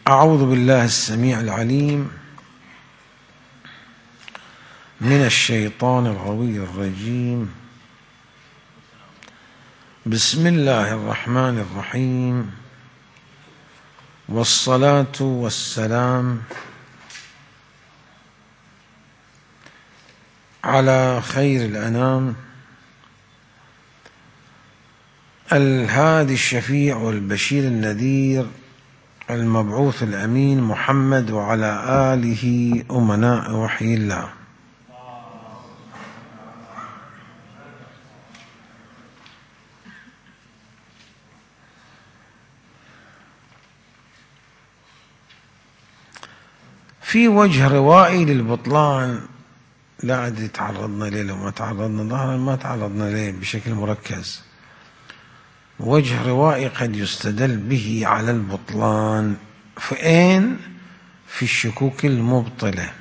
أعوذ بالله السميع العليم من الشيطان الغوي الرجيم. بسم الله الرحمن الرحيم، والصلاة والسلام على خير الأنام الهادي الشفيع والبشير النذير المبعوث الأمين محمد وعلى آله أمناء وحي الله. في وجه روائي للبطلان لا أدري تعرضنا ليه، لو ما تعرضنا ظاهرا ما تعرضنا ليه بشكل مركز. وجه روائي قد يستدل به على البطلان فين؟ في الشكوك المبطلة،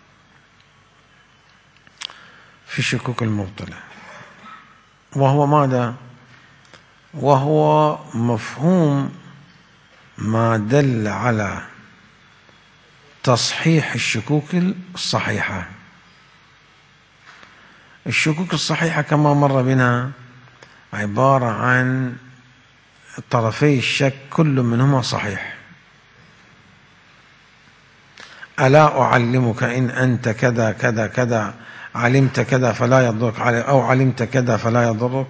في الشكوك المبطلة، وهو ماذا؟ وهو مفهوم ما دل على تصحيح الشكوك الصحيحة. الشكوك الصحيحة كما مر بنا عبارة عن طرفي الشك كل منهما صحيح. ألا أعلمك إن أنت كذا كذا كذا علمت كذا فلا يضرك، أو علمت كذا فلا يضرك.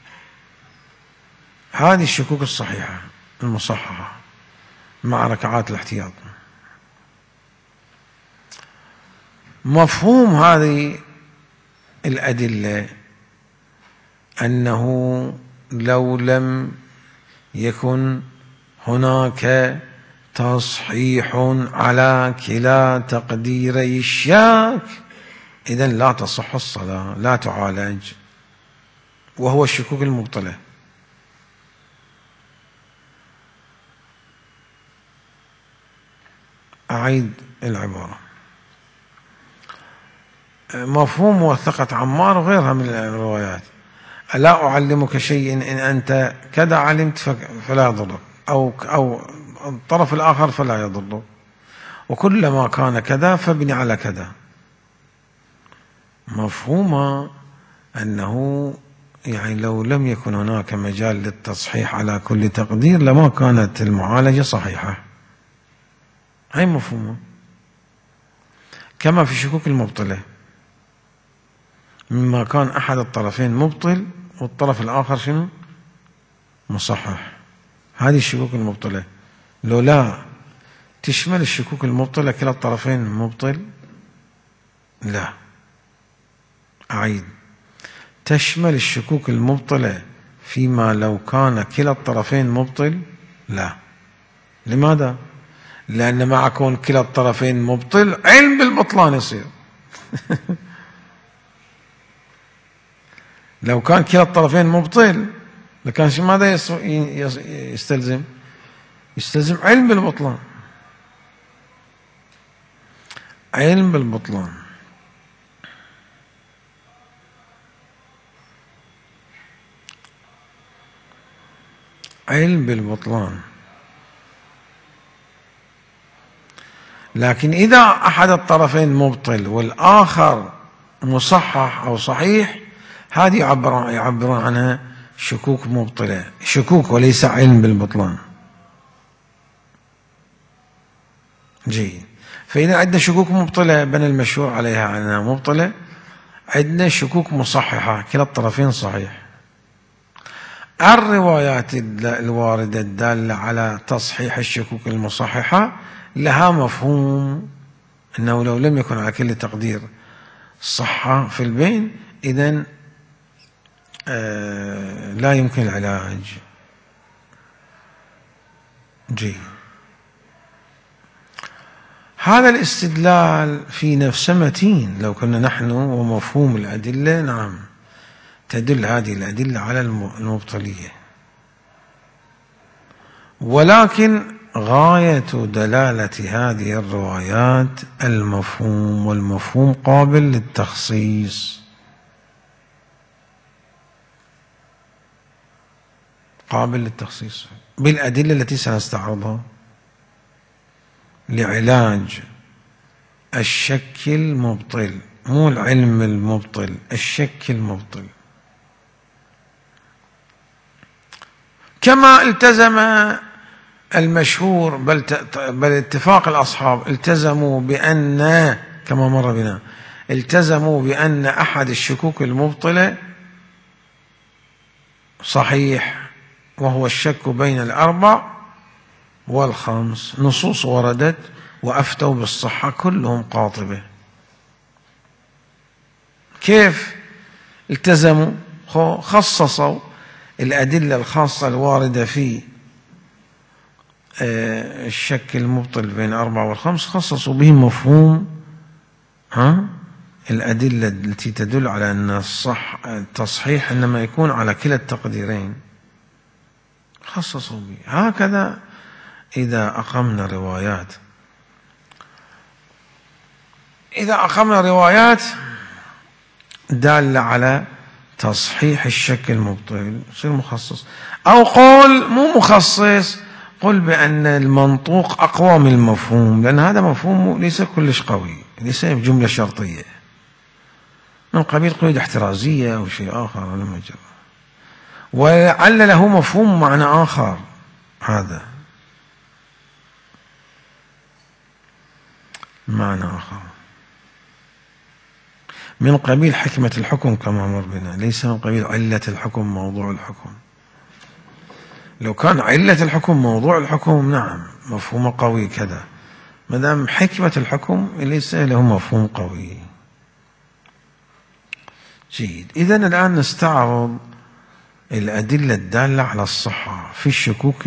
هذه الشكوك الصحيحة المصححة مع ركعات الاحتياط. مفهوم هذه الأدلة أنه لو لم يكن هناك تصحيح على كلا تقديري الشاك إذن لا تصح الصلاة، لا تعالج، وهو الشكوك المبطلة. أعيد العبارة. مفهوم موثقة عمار وغيرها من الروايات: ألا أعلمك شيء إن أنت كذا علمت فلا يضرك، أو الطرف الآخر فلا يضرك، وكلما كان كذا فابني على كذا. مفهوم أنه يعني لو لم يكن هناك مجال للتصحيح على كل تقدير لما كانت المعالجة صحيحة. هاي مفهومة. كما في الشكوك المبطلة، مما كان أحد الطرفين مبطل والطرف الآخر شنو؟ مصحح. هذه الشكوك المبطلة. لو لا تشمل الشكوك المبطلة كلا الطرفين مبطل؟ لا. أعيد: تشمل الشكوك المبطلة فيما لو كان كلا الطرفين مبطل؟ لا. لماذا؟ لأن مع كون كلا الطرفين مبطل علم بالبطلان يصير. لو كان كلا الطرفين مبطل لكان ماذا يستلزم؟ يستلزم علم بالبطلان. علم بالبطلان. علم بالبطلان. لكن إذا أحد الطرفين مبطل والآخر مصحح أو صحيح، هذه يعبر عنها شكوك مبطلة، شكوك وليس علم بالبطلان. جيد. فإذا عندنا شكوك مبطلة بنى المشهور عليها أنها مبطلة، عندنا شكوك مصححة كلا الطرفين صحيح. الروايات الواردة الدالة على تصحيح الشكوك المصححة لها مفهوم أنه لو لم يكن على كل تقدير صحة في البين إذن لا يمكن العلاج. جيد. هذا الاستدلال في نفسه متين لو كنا نحن ومفهوم الأدلة. نعم، تدل هذه الأدلة على المبطلية، ولكن غاية دلالة هذه الروايات المفهوم، والمفهوم قابل للتخصيص، قابل للتخصيص بالأدلة التي سنستعرضها. لعلاج الشك المبطل، مو العلم المبطل، الشك المبطل. كما التزم المشهور بل اتفاق الأصحاب التزموا بأن، كما مر بنا، التزموا بأن أحد الشكوك المبطلة صحيح، وهو الشك بين الأربع والخمس. نصوص وردت وأفتوا بالصحة كلهم قاطبة. كيف التزموا؟ خصصوا الأدلة الخاصة الواردة في الشك المبطل بين الأربع والخمس، خصصوا به مفهوم الأدلة التي تدل على أن التصحيح إنما يكون على كلا التقديرين، خصصوا به. هكذا إذا أقمنا روايات دالة على تصحيح الشك المبطل يصير مخصص. أو قول مو مخصص، قل بأن المنطوق أقوى من المفهوم، لأن هذا مفهوم ليس كلش قوي، ليس جملة شرطية، من قبيل قيود احترازية أو شيء آخر ولا مجرى، ولعل له مفهوم معنى آخر، هذا معنى آخر من قبيل حكمة الحكم كما مر بنا، ليس من قبيل علة الحكم، موضوع الحكم. لو كان علة الحكم موضوع الحكم نعم مفهوم قوي كذا، ما دام حكمة الحكم ليس له مفهوم قوي. جيد. إذن الآن نستعرض الأدلة الدالة على الصحة في الشكوك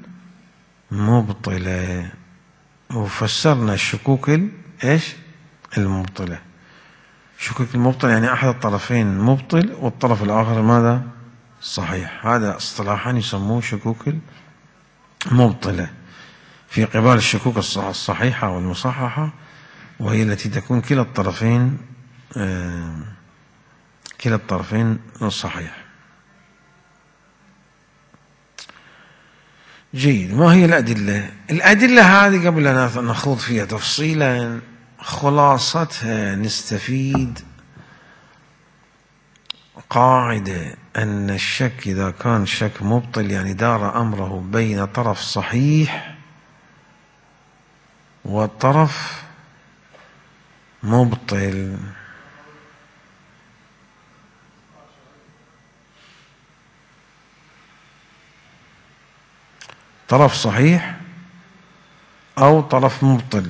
المبطلة، وفسرنا الشكوك المبطلة. الشكوك المبطل يعني أحد الطرفين مبطل والطرف الآخر ماذا؟ صحيح. هذا اصطلاحا يسموه شكوك المبطلة في قبال الشكوك الصحيحة والمصححة، وهي التي تكون كلا الطرفين صحيح. جيد. ما هي الأدلة؟ الأدلة هذه قبل أن نخوض فيها تفصيلا، خلاصتها نستفيد قاعدة أن الشك إذا كان شك مبطل يعني دار أمره بين طرف صحيح وطرف مبطل. طرف صحيح أو طرف مبطل.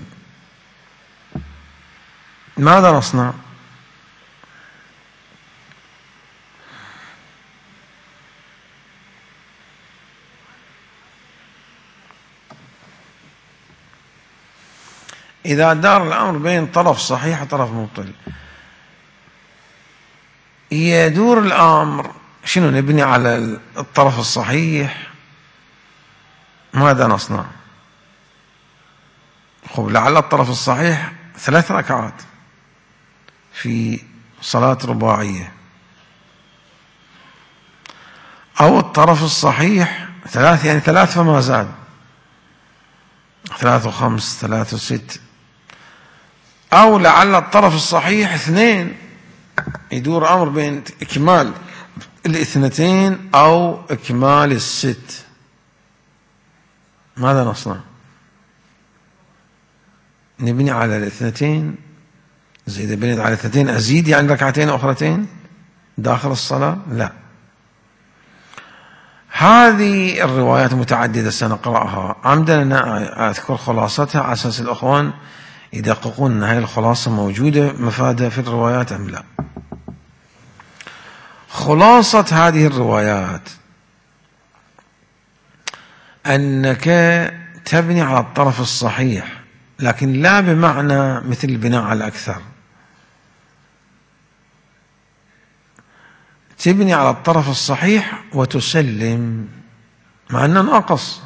ماذا نصنع؟ إذا دار الأمر بين طرف صحيح وطرف مبطل، يدور الأمر شنو؟ نبني على الطرف الصحيح. ماذا نصنع؟ لعل الطرف الصحيح 3 ركعات في صلاة رباعية، أو الطرف الصحيح 3 يعني 3 فما زاد، 3 و5 3 و6، أو لعل الطرف الصحيح 2، يدور أمر بين إكمال 2 أو إكمال 6. ماذا نصنع؟ نبني على 2، إذا بنيت على 2 أزيد يعني 2 ركعتين أخرتين داخل الصلاة؟ لا. هذه الروايات متعددة سنقرأها عمدا، أنا أذكر خلاصتها على أساس الأخوان يدققون أن هذه الخلاصة موجودة مفادة في الروايات أم لا. خلاصة هذه الروايات أنك تبني على الطرف الصحيح، لكن لا بمعنى مثل البناء على الأكثر، تبني على الطرف الصحيح وتسلم مع أنه ناقص،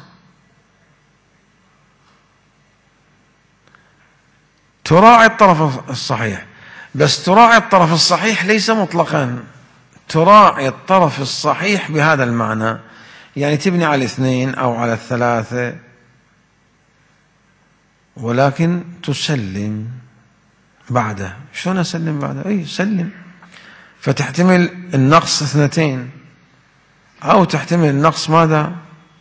تراعي الطرف الصحيح، بس تراعي الطرف الصحيح ليس مطلقا، تراعي الطرف الصحيح بهذا المعنى، يعني تبني على 2 أو على 3 ولكن تسلم بعده. شلون أسلم بعده؟ أي سلم. فتحتمل النقص 2 أو تحتمل النقص ماذا؟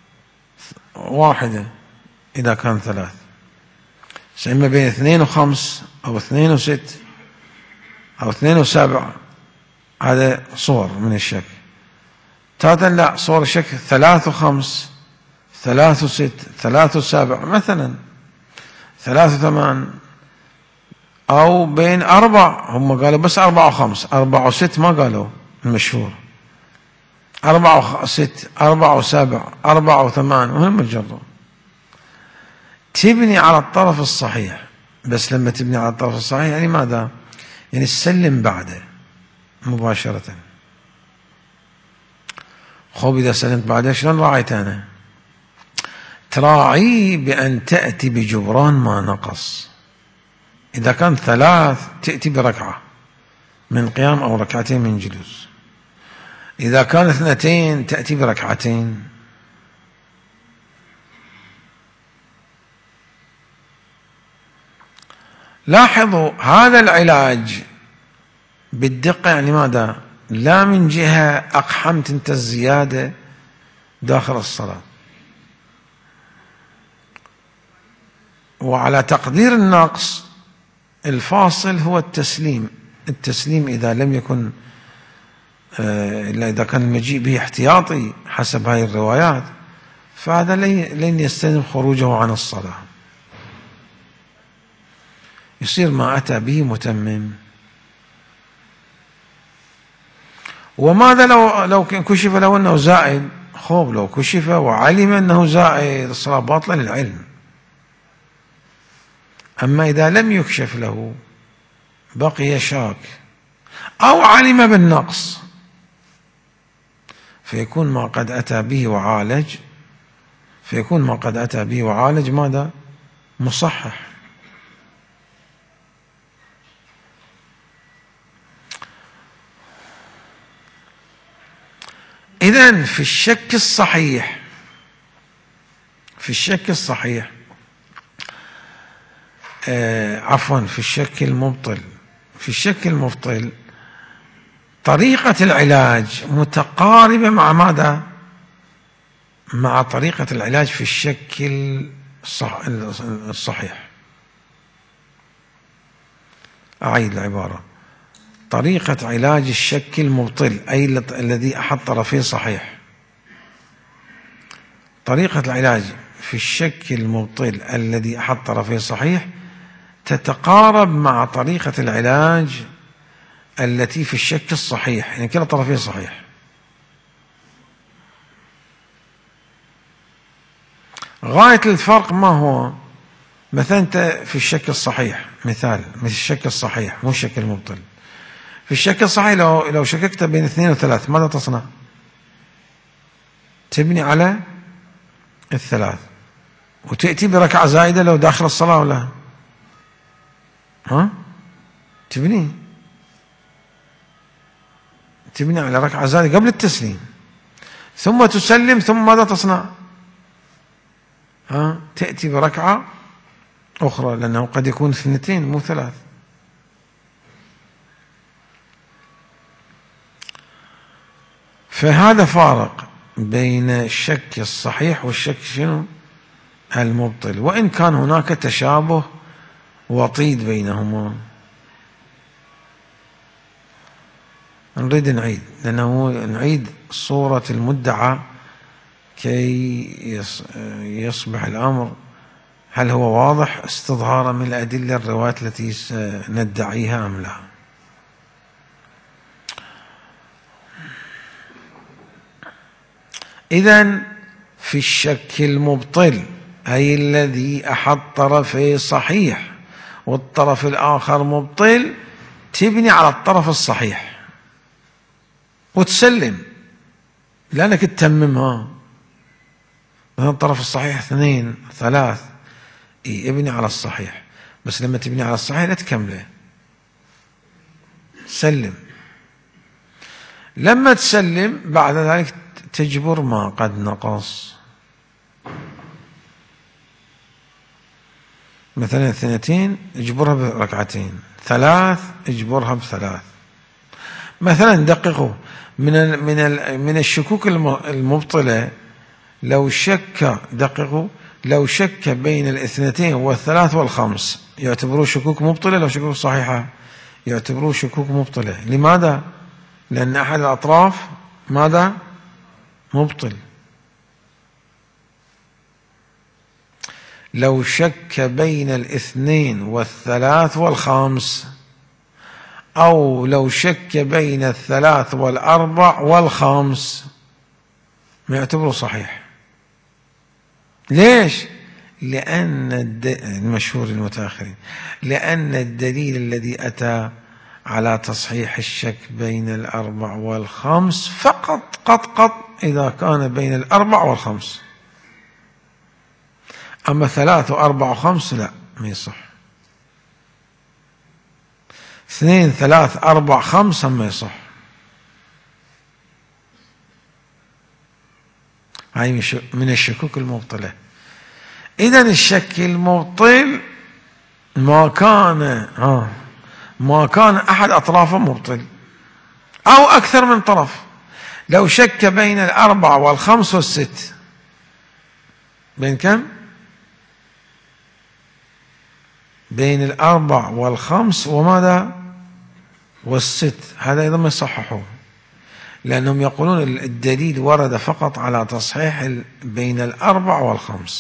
1 إذا كان 3. إما بين 2 و5 أو 2 و6 أو 2 و7. هذا صور من الشك. لا، صور الشك 3 و5 3 و6 3 و7 مثلا 3 و8 أو بين 4. هم قالوا بس 4 و5. 4 و6 ما قالوا المشهور. 4 و6 4 و7 4 و8 مهم الجر. تبني على الطرف الصحيح. بس لما تبني على الطرف الصحيح يعني ماذا؟ يعني تسلم بعده مباشرة. خب إذا سلمت بعده شلون راعيت أنا؟ تراعي بأن تأتي بجبران ما نقص. إذا كان 3 تأتي بركعة من قيام أو 2 من جلوس. إذا كان 2 تأتي ب2. لاحظوا هذا العلاج بالدقة يعني ماذا؟ لا من جهة أقحمت أنت الزيادة داخل الصلاة، وعلى تقدير النقص الفاصل هو التسليم. التسليم إذا لم يكن إلا إذا كان المجيء به احتياطي حسب هذه الروايات، فهذا لن يستلزم خروجه عن الصلاة، يصير ما أتى به متمم. وماذا لو كشف له أنه زائد؟ خوب لو كشف وعلم أنه زائد الصلاة باطلة للعلم. أما إذا لم يكشف له بقي شاك أو علم بالنقص، فيكون ما قد أتى به وعالج ماذا؟ مصحح. إذن في الشك الصحيح في الشك المبطل طريقة العلاج متقاربة مع ماذا؟ مع طريقة العلاج في الشك الصحيح. أعيد العبارة: طريقة علاج الشك المبطل أي الذي أحد طرفيه صحيح. طريقة العلاج في الشك المبطل الذي أحد طرفيه صحيح تتقارب مع طريقة العلاج التي في الشك الصحيح، يعني كلا طرفيه صحيح. غاية الفرق ما هو؟ مثلا أنت في الشك الصحيح، مثل الشك الصحيح مو الشك المبطل. في الشك الصحيح لو شككت بين 2 و3 ماذا تصنع؟ تبني على 3 وتأتي بركعة زائدة لو داخل الصلاة ولا تبني على ركعة زائدة قبل التسليم، ثم تسلم، ثم ماذا تصنع؟ تأتي بركعة أخرى، لأنه قد يكون 2 مو 3. فهذا فارق بين الشك الصحيح والشك المبطل، وإن كان هناك تشابه وطيد بينهما. نريد نعيد صورة المدعى كي يصبح الأمر هل هو واضح استظهارا من الأدلة الروايات التي سندعيها أم لا. إذن في الشك المبطل أي الذي أحد طرفيه صحيح والطرف الآخر مبطل، تبني على الطرف الصحيح وتسلم، لأنك تتممها. مثلا الطرف الصحيح 2 3 ابني على الصحيح، بس لما تبني على الصحيح لا تكمله، سلم. لما تسلم بعد ذلك تجبر ما قد نقص. مثلا 2 اجبرها بركعتين، 3 اجبرها ب3. مثلا دققوا من الشكوك المبطلة، لو شك بين 2 و3 و5 يعتبروه شكوك مبطلة. لو شكوك صحيحة يعتبروه شكوك مبطلة. لماذا؟ لأن أحد الأطراف ماذا؟ مبطل. لو شك بين 2 و3 و5، أو لو شك بين 3 و4 و5 ما يعتبره صحيح. ليش؟ لأن المشهور المتأخرين، لأن الدليل الذي أتى على تصحيح الشك بين 4 و5 فقط قط إذا كان بين 4 و5. أما 3 و4 و5 لا، ما يصح. 2 3 4 5 ما يصح. هاي من الشكوك المبطلة. إذن الشك المبطل ما كان أحد أطرافه مبطل أو أكثر من طرف. لو شك بين 4 و5 و6، بين كم؟ بين 4 و5 وماذا؟ و6. هذا أيضا ما يصححوه، لأنهم يقولون الدليل ورد فقط على تصحيح بين 4 و5،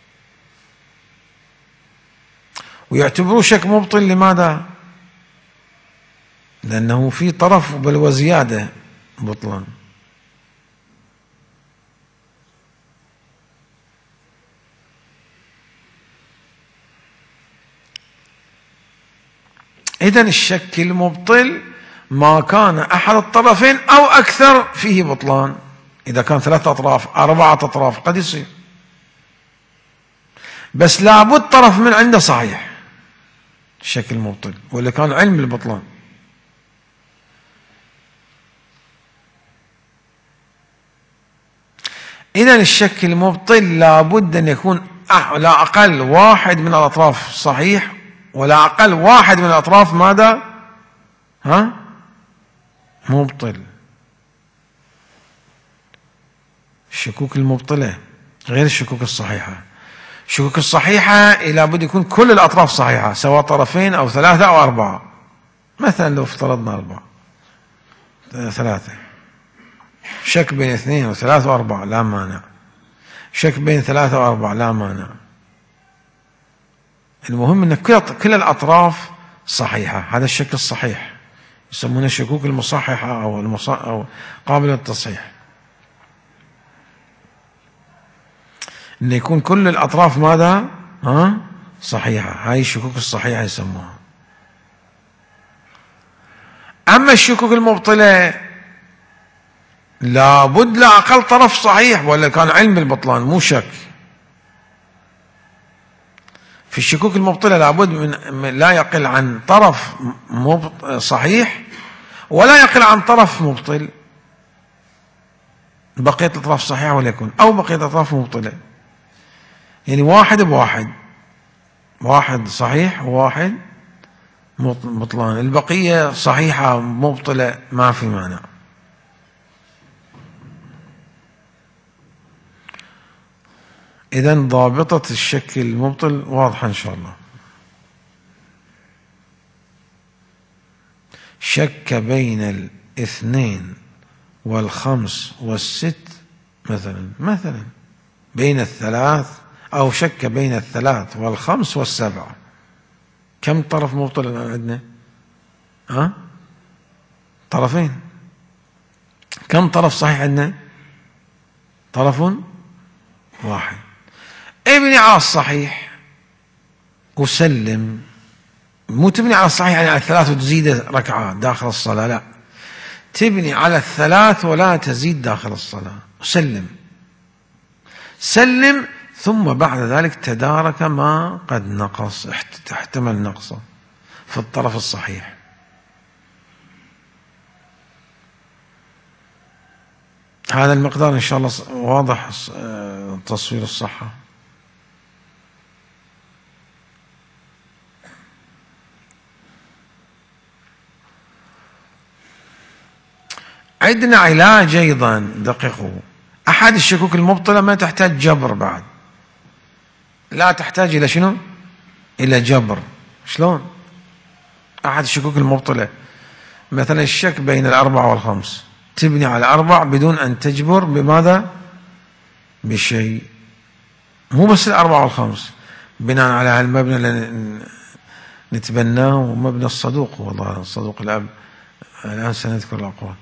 ويعتبروه شك مبطل. لماذا؟ لأنه في طرف بل وزيادة بطلان. إذن الشك المبطل ما كان أحد الطرفين أو أكثر فيه بطلان. إذا كان 3 أطراف 4 أطراف قد يصير، بس لابد طرف من عنده صحيح الشك المبطل، ولا كان علم البطلان. إذن الشك المبطل لابد أن يكون لا أقل واحد من الأطراف صحيح، ولا أقل واحد من الأطراف ماذا؟ مبطل. الشكوك المبطلة غير الشكوك الصحيحة. الشكوك الصحيحة لابد يكون كل الأطراف صحيحة، سواء طرفين أو 3 أو 4. مثلا لو افترضنا 4 3، شك بين 2 و3 و4 لا مانع، شك بين 3 و4 لا مانع. المهم أن كل الأطراف صحيحة. هذا الشك الصحيح يسمونه الشكوك المصححة أو قابلة للتصحيح، أن يكون كل الأطراف ماذا؟ صحيحة. هاي الشكوك الصحيحة يسموها. أما الشكوك المبطلة لابد لا أقل طرف صحيح، ولا كان علم بالبطلان مو شك. في الشكوك المبطلة لابد من لا يقل عن طرف صحيح ولا يقل عن طرف مبطل. بقية الأطراف صحيحة ولا يكون، أو بقية الأطراف مبطلة، يعني واحد بواحد، واحد صحيح وواحد بطلان، البقية صحيحة مبطلة ما في مانع. إذن ضابطة الشك المبطل واضحة إن شاء الله. شك بين 2 و5 و6 مثلا بين 3، أو شك بين 3 و5 و7. كم طرف مبطل الآن عندنا؟ طرفين. كم طرف صحيح عندنا؟ طرف واحد. ابني على الصحيح وسلم. مو تبني على الصحيح يعني على 3 وتزيد ركعة داخل الصلاة، لا، تبني على 3 ولا تزيد داخل الصلاة وسلم. سلم ثم بعد ذلك تدارك ما قد نقص، احتمل نقصه في الطرف الصحيح. هذا المقدار إن شاء الله واضح تصوير الصحة. عندنا علاج أيضا دققوا. أحد الشكوك المبطلة ما تحتاج جبر بعد، لا تحتاج إلى شنو؟ إلى جبر. شلون؟ أحد الشكوك المبطلة مثلا الشك بين الأربعة والخمس، تبني على أربع بدون أن تجبر بماذا؟ بشيء. مو بس الأربعة والخمس، بناء على هالمبنى اللي نتبناه، ومبنى الصدوق، والله الصدوق الأب، الآن سنذكر الأقوال.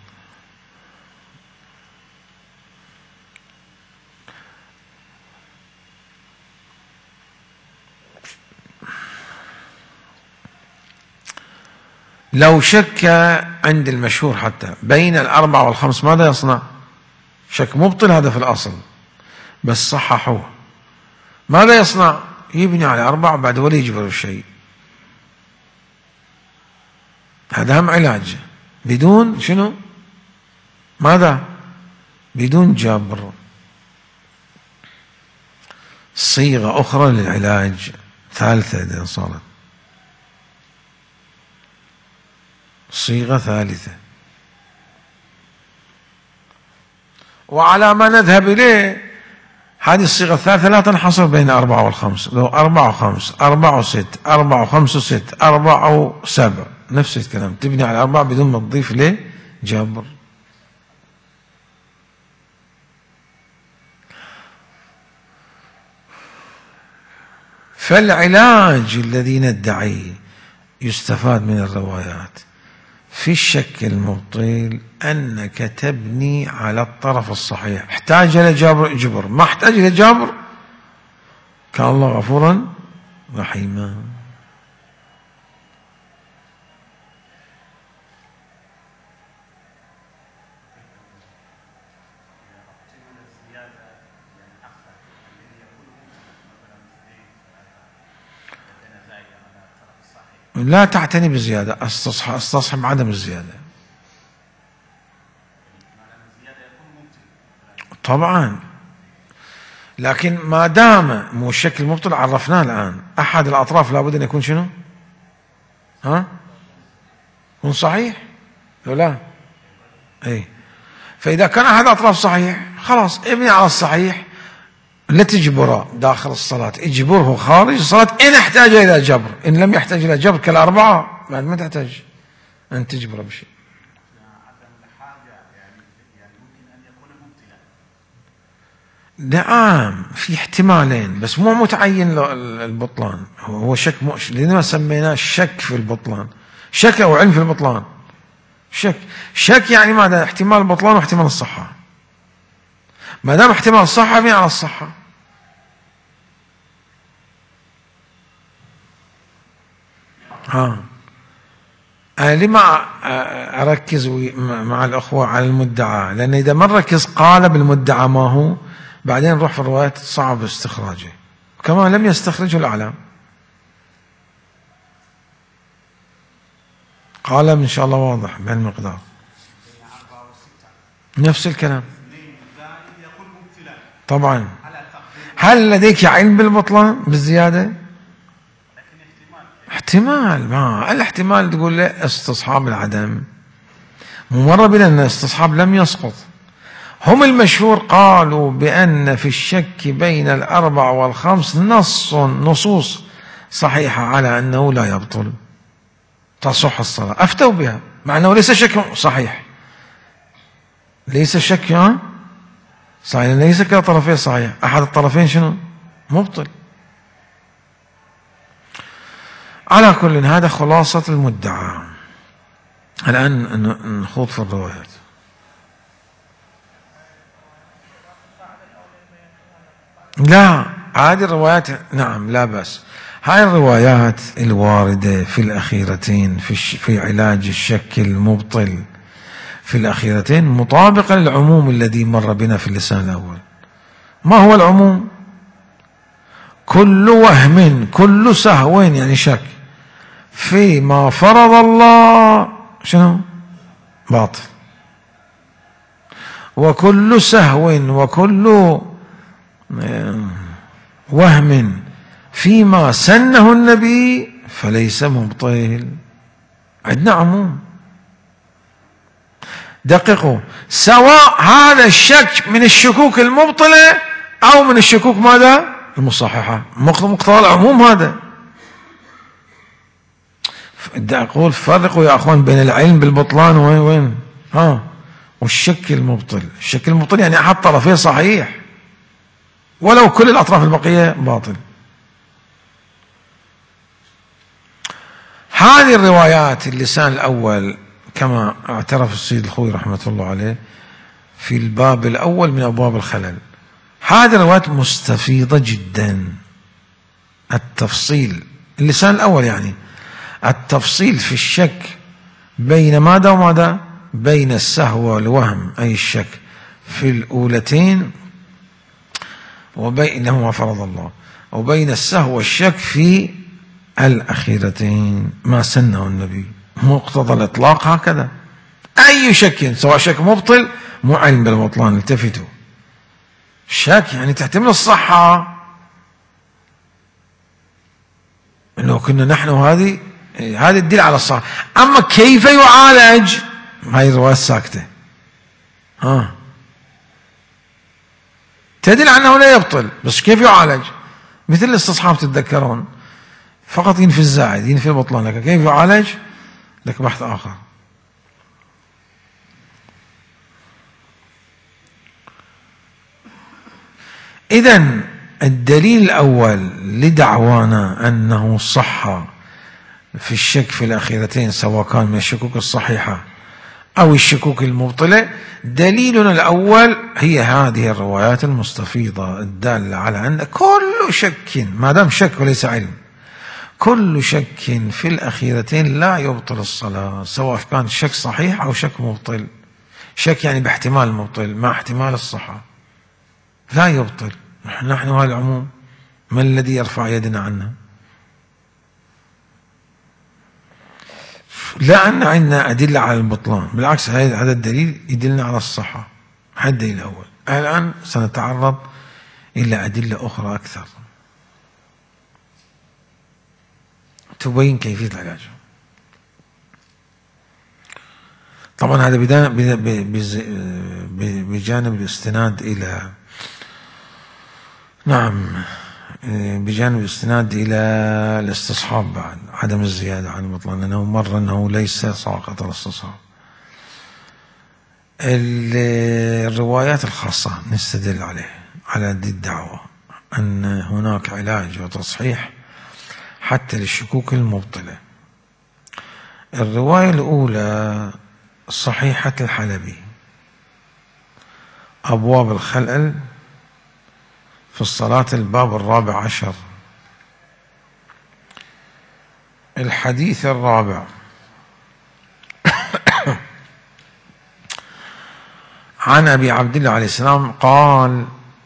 لو شك عند المشهور حتى بين الأربعة والخمس ماذا يصنع؟ شك مبطل هذا في الأصل، بس صححوه. ماذا يصنع؟ يبني على أربعة بعد ولا يجبر الشيء. هذا هم علاج بدون شنو؟ ماذا؟ بدون جبر. صيغة أخرى للعلاج ثالثة إذا صارت، صيغة ثالثة، وعلى ما نذهب إليه هذه الصيغة الثالثة لا تنحصر بين أربعة والخمس، لو أربعة وخمس، أربعة وست، أربعة وخمس وست، أربعة وسبع، نفس الكلام، تبني على أربعة بدون ما تضيف ليه جبر. فالعلاج الذي ندعيه يستفاد من الروايات في الشك المبطل أنك تبني على الطرف الصحيح. احتاج إلى جبر اجبر، ما احتاج إلى جبر كان الله غفورا رحيما. لا تعتني بالزيادة، استصحب عدم الزيادة. طبعا، لكن ما دام مو الشكل المبطل عرفناه الآن، أحد الأطراف لابد أن يكون شنو؟ يكون صحيح لو لا؟ أي. فإذا كان أحد الأطراف صحيح خلاص ابني على الصحيح، لا تجبره داخل الصلاة، اجبره خارج الصلاة إن احتاج إلى جبر. إن لم يحتاج إلى جبر كالأربعة بعد ما تحتاج أن تجبره بشيء. نعم، في احتمالين بس مو متعين البطلان. هو شك لما سميناه الشك في البطلان، شك أو علم في البطلان. شك يعني ماذا؟ احتمال البطلان واحتمال الصحة. ما دام احتمال الصحة يبني على الصحة. أنا لما أركز مع الأخوة على المدعى؟ لأن إذا ما نركز قال بالمدعى ما هو، بعدين نروح في الروايات صعب استخراجه، كما لم يستخرجه الأعلام. قال إن شاء الله واضح بهالمقدار، نفس الكلام. طبعا، هل لديك علم بالبطلان بالزيادة؟ احتمال، ما الاحتمال تقول له استصحاب العدم، ممر بنا أن الاستصحاب لم يسقط. هم المشهور قالوا بأن في الشك بين الأربع والخمس نصوص صحيحة على أنه لا يبطل، تصح الصلاة، أفتوا بها مع أنه ليس شك صحيح، ليس شك صحيح، ليس كلا طرفين صحيح، أحد الطرفين شنو؟ مبطل. على كل، هذا خلاصة المدعى. الآن نخوض في الروايات. لا، هذه الروايات نعم لا بأس. هاي الروايات الواردة في الأخيرتين في علاج الشك المبطل في الأخيرتين مطابقة للعموم الذي مر بنا في اللسان الأول. ما هو العموم؟ كل وهم، كل سهو يعني شك فيما فرض الله شنو؟ باطل. وكل سهو وكل وهم فيما سنه النبي فليس مبطل. عندنا عموم. دققوا، سواء هذا الشك من الشكوك المبطلة أو من الشكوك ماذا؟ المصححة، مقتضى العموم هذا. بدي أقول فرقوا يا أخوان بين العلم بالبطلان وين والشك المبطل. الشك المبطل يعني أحد طرفيه صحيح ولو كل الأطراف البقية باطل. هذه الروايات اللسان الأول كما اعترف السيد الخوي رحمة الله عليه في الباب الأول من أبواب الخلل، هذه الروايات مستفيضة جدا. التفصيل اللسان الأول يعني التفصيل في الشك بين ماذا وماذا؟ بين السهو والوهم أي الشك في الأولتين وبينه ما فرض الله، وبين السهو والشك في الأخيرتين ما سنه النبي. مقتضى الإطلاق هكذا. أي شك سواء شك مبطل مو علم بالبطلان، التفتوا. شك يعني تحتمل الصحة، لو كنا نحن هذه تدل على الصحة. أما كيف يعالج هاي الرواية ساكتة، تدل على أنه لا يبطل، بس كيف يعالج؟ مثل الاستصحاب تتذكرون، فقط ينفي الزائد ينفي البطلان، لك كيف يعالج لك بحث آخر. إذن الدليل الأول لدعوانا أنه صح في الشك في الأخيرتين سواء كان من الشكوك الصحيحة أو الشكوك المبطلة، دليلنا الأول هي هذه الروايات المستفيضة الدالة على أن كل شك، ما دام شك وليس علم، كل شك في الأخيرتين لا يبطل الصلاة، سواء كان شك صحيح أو شك مبطل. شك يعني باحتمال مبطل مع احتمال الصحة، لا يبطل. نحن هذا العموم، ما الذي يرفع يدنا عنه؟ لا أن عندنا أدلة على البطلان، بالعكس هذا الدليل يدلنا على الصحة. هذا الدليل الأول. الآن سنتعرض إلى أدلة أخرى أكثر تبين كيفية العلاج. طبعا هذا بجانب الاستناد إلى بجانب الاستناد إلى الاستصحاب بعد عدم الزيادة عن البطلان، لأنه مر أنه ليس ساقط الاستصحاب. الروايات الخاصة نستدل على هذه الدعوة أن هناك علاج وتصحيح حتى للشكوك المبطلة. الرواية الأولى صحيحة الحلبي، أبواب الخلل في الصلاة، الباب 14، الحديث 4. عن أبي عبد الله عليه السلام قال،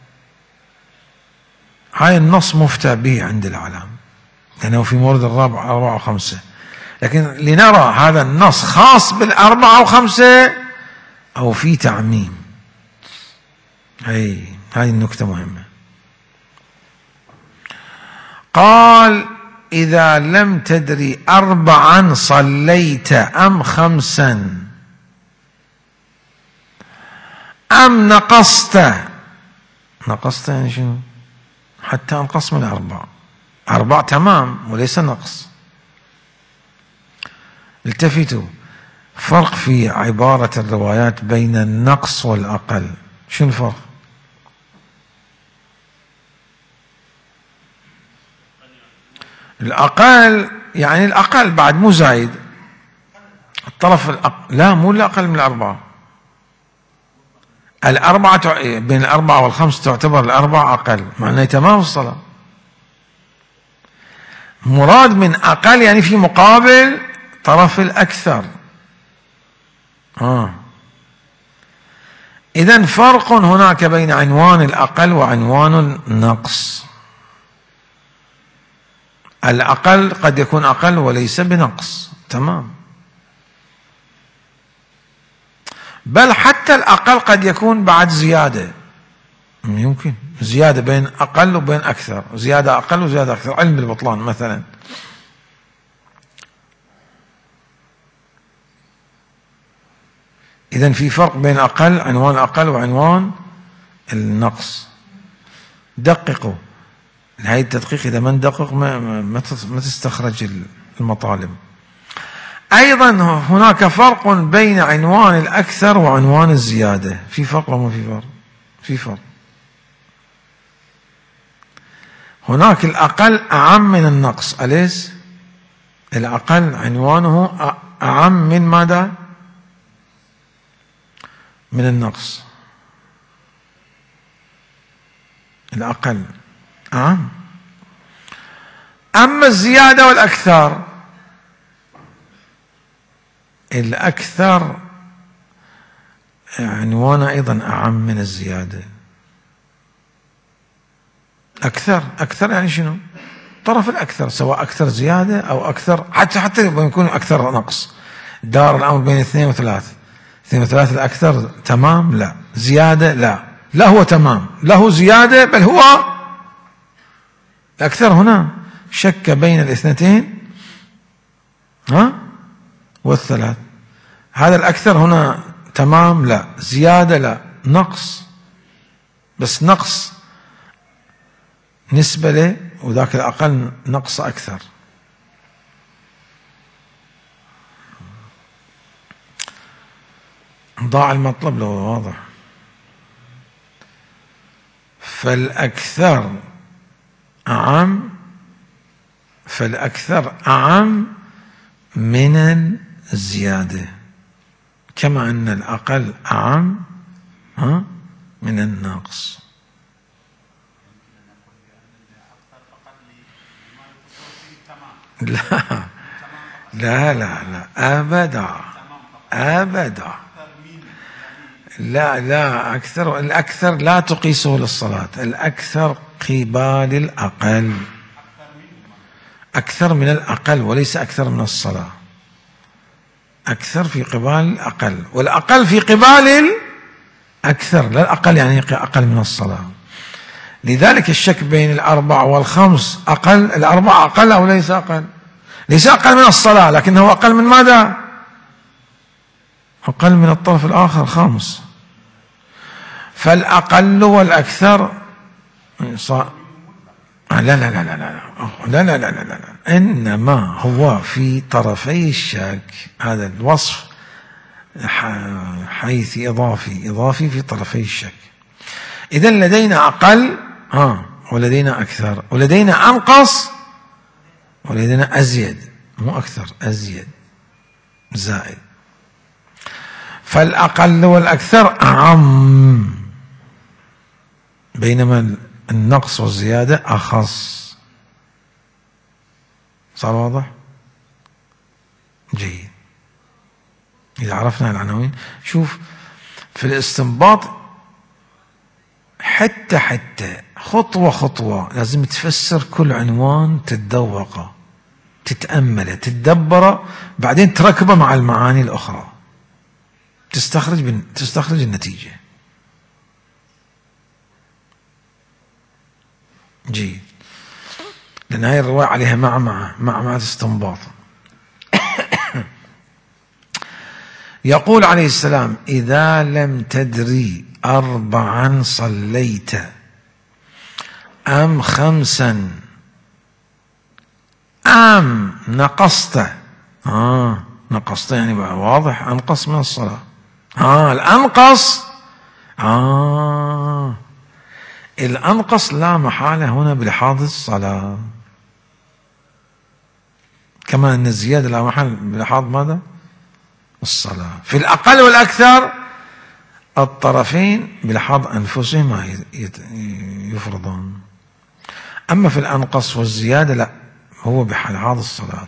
هاي النص مفتى به عند العلام لأنه في مورد 4 و5، لكن لنرى هذا النص خاص بال4 و5 أو في تعميم. هذه النكتة مهمة. قال: إذا لم تدري 4 صليت أم 5 أم نقصت يعني شنو؟ حتى أنقص من 4 تمام وليس نقص. التفتوا، فرق في عبارة الروايات بين النقص والأقل. شنو الفرق؟ الأقل يعني الأقل بعد مو زايد، الطرف لا مو الأقل من 4. 4 بين 4 و5 تعتبر 4 أقل، معناه تمام الصلاة. مراد من أقل يعني في مقابل طرف الأكثر. إذن فرق هناك بين عنوان الأقل وعنوان النقص. الأقل قد يكون أقل وليس بنقص، تمام. بل حتى الأقل قد يكون بعد زيادة، يمكن زيادة بين أقل وبين أكثر، زيادة أقل وزيادة أكثر، علم البطلان مثلا. إذن في فرق بين عنوان الأقل وعنوان النقص. دققوا هاي التدقيق، إذا ما ندقق ما تستخرج المطالب. أيضا هناك فرق بين عنوان الأكثر وعنوان الزيادة. في فرق ولا ما في فرق؟ في فرق. هناك الأقل أعم من النقص، أليس؟ الأقل عنوانه أعم من ماذا؟ من النقص. الأقل أعم. أما الزيادة والأكثر، الأكثر عنوانه أيضا أعم من الزيادة. أكثر يعني شنو؟ طرف الأكثر، سواء أكثر زيادة أو أكثر، حتى يكون أكثر نقص. دار الأمر بين 2 و3. 2 و3 الأكثر تمام؟ لا. زيادة؟ لا هو تمام، له زيادة، بل هو الأكثر. هنا شك بين الاثنتين والثلاث. هذا الأكثر هنا تمام؟ لا. زيادة؟ لا. نقص، بس نقص نسبة له، وذاك الأقل نقص أكثر. ضاع المطلب لو واضح. فالأكثر أعم من الزيادة، كما أن الأقل أعم من النقص. لا أبدا. لا الأكثر لا تقيسه للصلاة. الأكثر قبال الأقل، أكثر من الأقل وليس أكثر من الصلاة. أكثر في قبال الأقل، والأقل في قبال الأكثر. لا الأقل يعني أقل من الصلاة. لذلك الشك بين 4 و5 أقل. 4 أقل أو ليس أقل؟ ليس أقل من الصلاة، لكنه أقل من ماذا؟ أقل من الطرف الآخر 5. فالأقل والأكثر لا إنما هو في طرفي الشك. هذا الوصف حيث إضافي في طرفي الشك. إذن لدينا أقل ولدينا أكثر، ولدينا أنقص ولدينا أزيد، مو أكثر، أزيد زائد. فالأقل والأكثر أعم، بينما النقص والزيادة أخص. صار واضح؟ جيد. إذا عرفنا العناوين، شوف في الاستنباط حتى خطوة خطوة لازم تفسر كل عنوان، تتذوقه، تتأمله، تتدبره، بعدين تركبه مع المعاني الأخرى، تستخرج النتيجة. جيد. لأن هاي الرواية عليها معمعة استنباط. يقول عليه السلام: إذا لم تدري 4 صليت أم 5 أم نقصت. نقصت يعني واضح، أنقص من الصلاة. الأنقص الأنقص لا محالة هنا بلحاظ الصلاة، كما أن الزيادة لا محال بلحاظ ماذا؟ الصلاة. في الأقل والأكثر الطرفين بلحاظ أنفسهما يفرضون. أما في الأنقص والزيادة لا، هو بلحاظ الصلاة.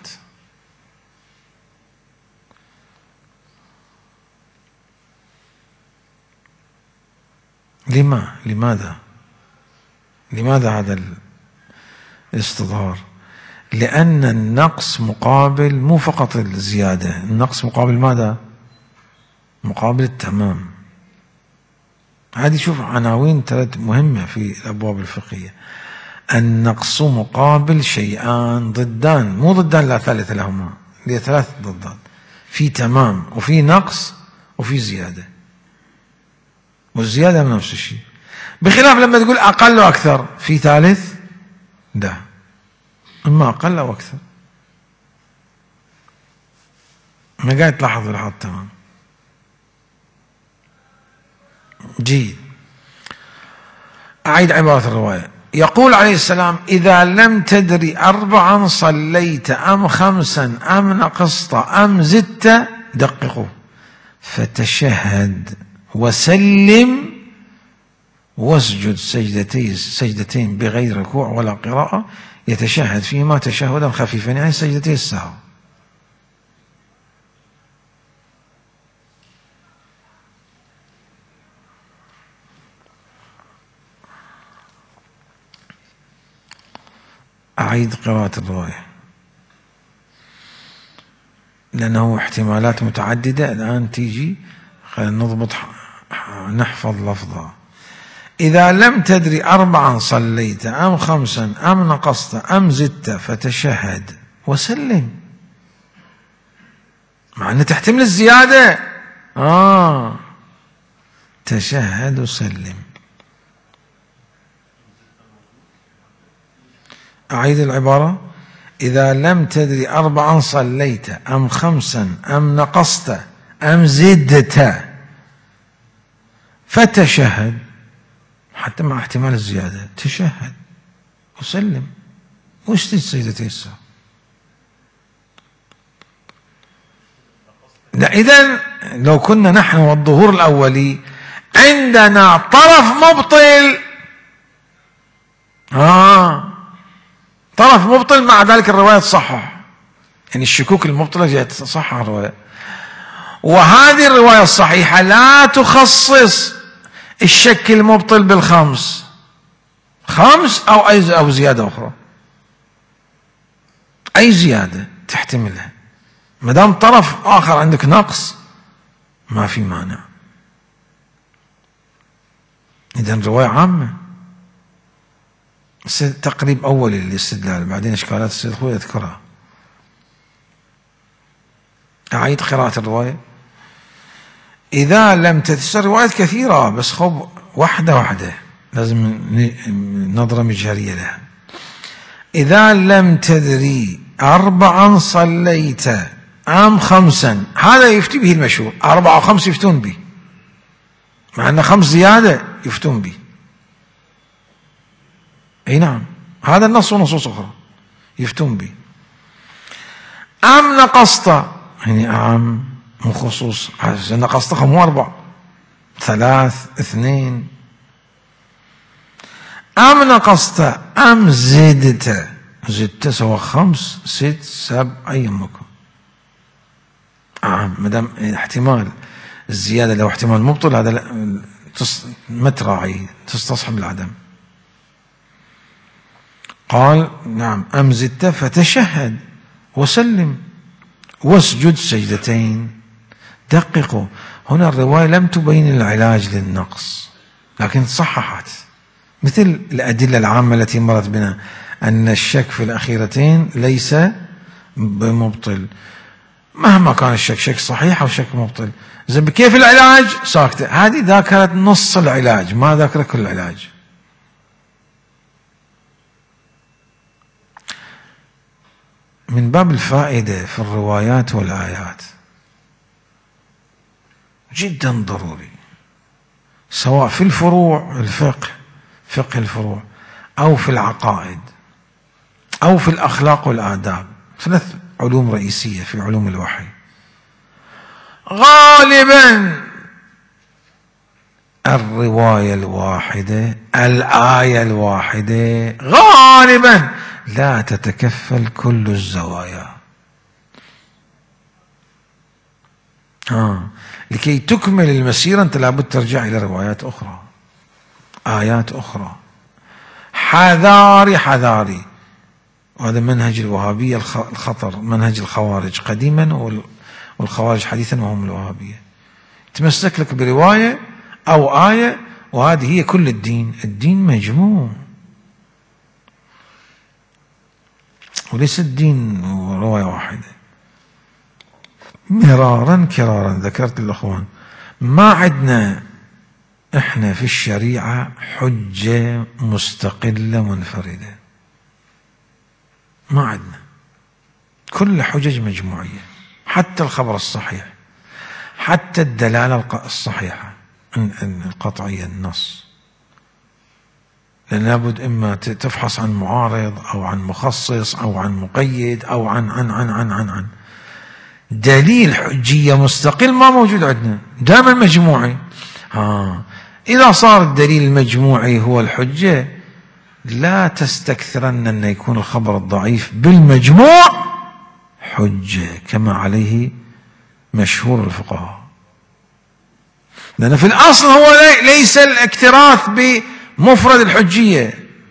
لماذا هذا الاستظهار؟ لأن النقص مقابل مو فقط الزيادة، النقص مقابل ماذا؟ مقابل التمام. هذه شوف عناوين 3 مهمة في الأبواب الفقهية. النقص مقابل شيئان ضدان، مو ضدان لا ثالث لهما، هي 3 ضدان، في تمام وفي نقص وفي زيادة، والزيادة من نفس الشيء، بخلاف لما تقول أقل وأكثر في ثالث لا، إما أقل أو أكثر. ما قاعد تلاحظ الحظ تمام. جيد. أعيد عبارة الرواية. يقول عليه السلام: إذا لم تدري 4 صليت أم 5 أم نقصت أم زدت دققوا، فتشهد وسلم واسجد سجدتين بغير ركوع ولا قراءة، يتشهد فيما تشهدا خفيفا، يعني سجدتي السهو. أعيد قراءة الرواية لأنه احتمالات متعددة الآن تيجي، خلينا نضبط نحفظ لفظها. إذا لم تدري 4 صليت أم 5 أم نقصت أم زدت فتشهد وسلم، مع أنه تحتمل الزيادة. تشهد وسلم. أعيد العبارة. إذا لم تدري 4 صليت أم 5 أم نقصت أم زدت فتشهد، حتى مع احتمال الزيادة، تشهد وسلم واسجد سجدتي السهو. إذن لو كنا نحن والظهور الأولي عندنا طرف مبطل، طرف مبطل، مع ذلك الرواية تصحح، يعني الشكوك المبطلة جاءت تصحح الرواية. وهذه الرواية الصحيحة لا تخصص الشك المبطل بالخمس، 5 أو زيادة أخرى، أي زيادة تحتملها، ما دام طرف آخر عندك نقص ما في مانع. إذن رواية عامة. تقريب أولي للاستدلال، بعدين إشكالات السيد خوي يذكرها. أعيد قراءة الرواية. إذا لم تتسر روايات كثيرة، بس خب واحدة لازم نظرة مجهرية لها. إذا لم تدري 4 صليت أم 5، هذا يفتي به المشهور، 4 و5 يفتون به، مع أن 5 زيادة يفتون به. أي نعم، هذا النص ونصوص أخرى يفتون به. أم نقصت، يعني أعم من خصوص، نقصت مو 4، 3 2. أم نقصت أم زدت سواء 5 6 7 أي مكان. مدام احتمال الزيادة لو احتمال مبطل، هذا ما تراعي، تستصحب العدم. قال نعم: أم زدت فتشهد وسلم واسجد سجدتين. دققوا، هنا الرواية لم تبين العلاج للنقص، لكن صححت، مثل الأدلة العامة التي مرت بنا أن الشك في الأخيرتين ليس بمبطل، مهما كان الشك، شك صحيح أو شك مبطل. زين، كيف العلاج؟ ساكتة. هذه ذاكرت نص العلاج، ما ذاكر كل العلاج. من باب الفائدة في الروايات والآيات جدا ضروري، سواء في الفروع، الفقه، فقه الفروع، أو في العقائد، أو في الأخلاق والآداب، 3 علوم رئيسية في علوم الوحي. غالبا الرواية الواحدة، الآية الواحدة، غالبا لا تتكفل كل الزوايا. لكي تكمل المسيرة أنت لابد ترجع إلى روايات أخرى، آيات أخرى. حذاري، وهذا منهج الوهابية الخطر، منهج الخوارج قديما والخوارج حديثا وهم الوهابية. تمسك لك برواية أو آية وهذه هي كل الدين. الدين مجموع، وليس الدين رواية واحدة. مرارا كرارا ذكرت للأخوان ما عندنا احنا في الشريعة حجة مستقلة منفردة، ما عندنا، كل حجج مجموعية، حتى الخبر الصحيح، حتى الدلالة الصحيحة القطعية النص، لأن لابد إما تفحص عن معارض أو عن مخصص أو عن مقيد أو عن دليل حجية مستقل ما موجود عندنا، دائما مجموعي. إذا صار الدليل المجموعي هو الحجة لا تستكثرن أن يكون الخبر الضعيف بالمجموع حجة كما عليه مشهور الفقهاء، لأن في الأصل هو ليس الاكتراث بمفرد الحجية.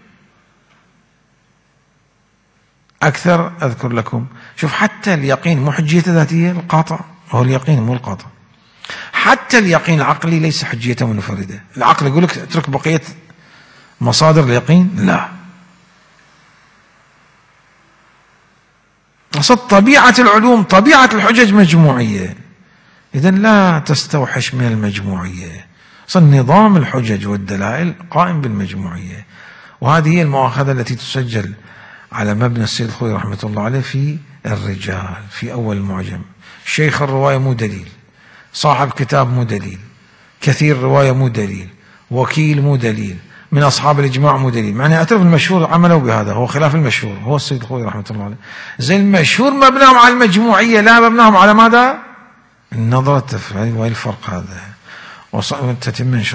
أكثر أذكر لكم، شوف حتى اليقين مو حجيته ذاتية، القاطع هو اليقين مو القاطع، حتى اليقين العقلي ليس حجيته منفردة. العقل يقول لك اترك بقية مصادر اليقين، لا، أصل طبيعة العلوم طبيعة الحجج مجموعية، إذن لا تستوحش من المجموعية، أصل نظام الحجج والدلائل قائم بالمجموعية. وهذه هي المؤاخذة التي تسجل على مبنى السيد الخوئي رحمة الله عليه في الرجال في أول المعجم: شيخ الرواية مو دليل، صاحب كتاب مو دليل، كثير رواية مو دليل، وكيل مو دليل، من أصحاب الإجماع مو دليل. معنى أعترف المشهور عملوا بهذا، هو خلاف المشهور، هو السيد الخوئي رحمة الله عليه. زي المشهور مبناهم على المجموعية، لا مبناهم على ماذا؟ النظرة التفعيل. وإيه الفرق هذا؟ وتتم